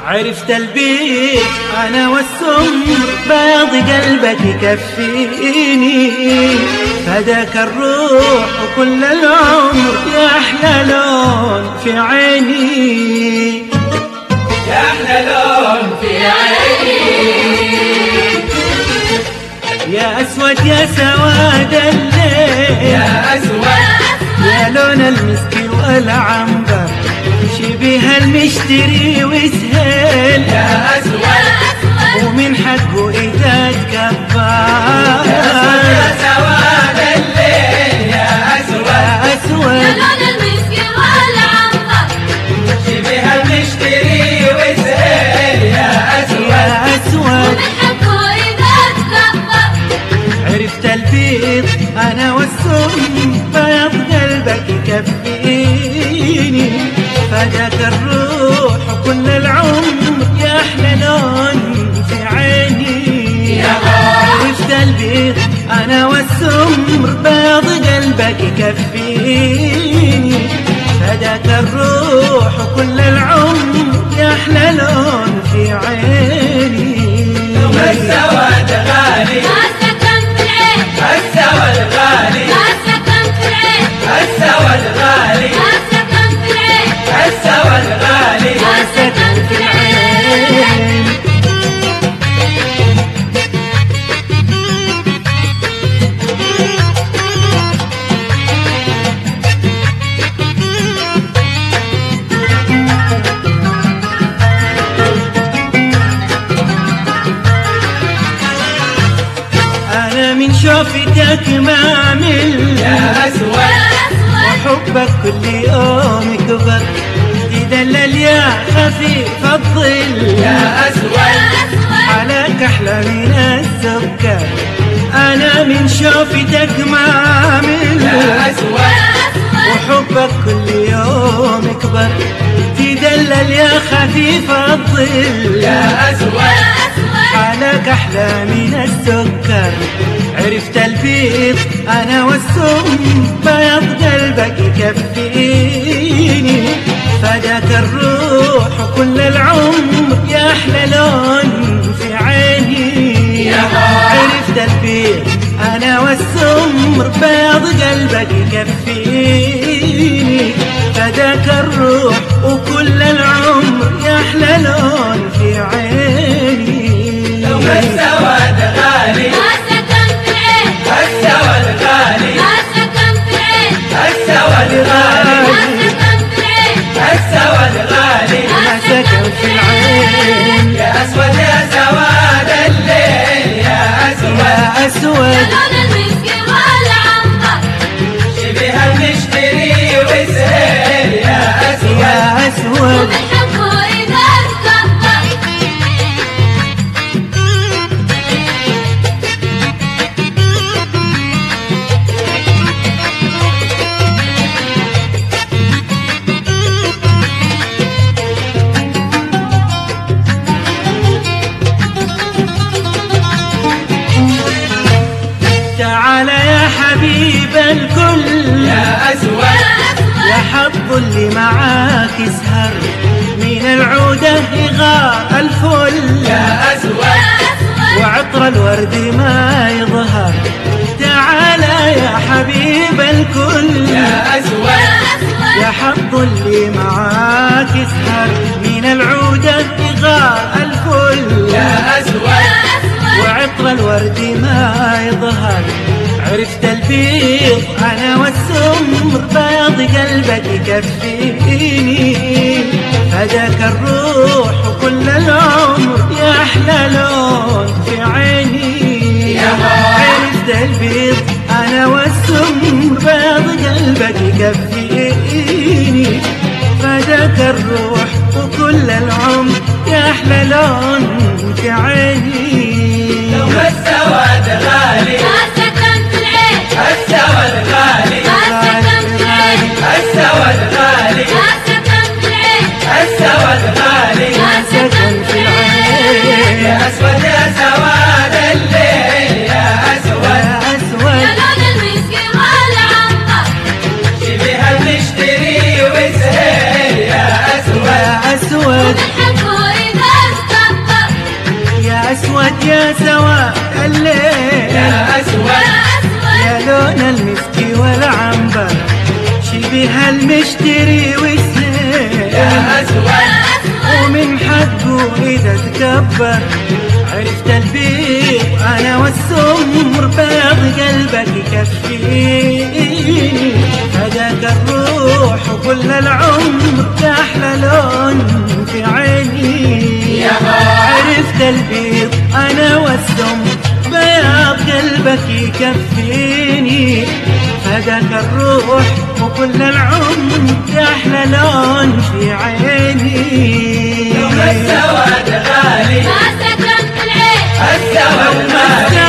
عرفت البيت أنا والسمر، بياض قلبك يكفيني، فداك الروح وكل العمر يا أحلى لون في عيني، يا أحلى لون في عيني، يا أسود يا سواد الليل، يا أسود يا لون المسك والعنبر، شبيه المشتري وسهل، يا أسود ومن حقه إذا تكبر، يا سواد الليل، يا أسود يا أسود يا لون المسك والعنبر، شبيه المشتري وسهل، يا أسود يا أسود ومن حقه إذا تكبر. عرفت البيض أنا والسم، بياض قلبك يكفيني، فداك الروح وكل العمر يا أحلى لون في عيني، عرفت البيض أنا والسمر، بياض قلبك يكفيني، فداك الروح وكل العمر يا أحلى لون في عيني. السواد غالي، ما سكن في العين، السواد غالي، ما سكن في العين، السواد غالي، ما سكن في العين، السواد غالي، ما سكن في العين. أنا من شوفتك ما عمل، يا أسود وحبك كل يوم يكبر، تدلل يا خفيف الظل، يا أسود عليك أحلى من السكر. أنا من شوفتك ما عمل، يا أسود وحبك كل يوم يكبر، تدلل يا خفيف الظل، يا أسود حالك أحلى من السكر. عرفت البيض أنا والسم، بياض قلبك يكفيني، فداك الروح وكل العمر يا أحلى لون في عيني، عرفت البيض أنا والسمر، بياض قلبك يكفيني، فداك الروح وكل العمر يا أحلى لون في عيني. السواد غالي، ما سكن في العين، السواد غالي، ما سكن في العين، السواد غالي، ما سكن في العين، السواد غالي، ما سكن في العين، يا أسود يا سواد الليل، يا أسود يا يا أسود لون المسك والعنبر، شبيه المشتري وسهل، يا أسود يا أسود ومن حقه إذا تكبر. تعال يا حبيب الكل، يا أسود يا حظ اللي معاك يسهر، من العودة يغار الفل، يا أسود وعطر الورد ما يظهر. تعال يا حبيب الكل، يا أسود يا حظ اللي معاك يسهر، من العودة يغار الفل، يا أسود وعطر الورد ما يظهر. عرفت البيض أنا والسمر، بياض قلبك يكفيني، فداك الروح وكل العمر يا أحلى لون في عيني، عرفت البيض أنا والسمر، بياض قلبك يكفيني، فداك الروح وكل العمر يا أحلى لون في عيني. السواد غالي، ما سكن في العين، السواد غالي، ما سكن في العين، السواد غالي، ما سكن في العين، السواد غالي، ما سكن في العين. يا أسود يا سواد الليل، يا أسود يا أسود يا لون المسك والعنبر، شبيه المشتري وسهل، يا أسود يا أسود ومن حقه إذا سواد الليل يا أسود يا لون المسك والعنبر شبه المشتري والسيل يا أسود ومن حقه إذا تكبر عرفت البيض أنا والسمر بيض قلبك يكفيني هداك الروح وكل العمر أحلى لون في عيني عرفت البيض أنا والسمر بيض قلبك يكفيني هداك الروح وكل العمر أحلى لون في عيني يوم السواد غالي ما سكن في العين السواد مالي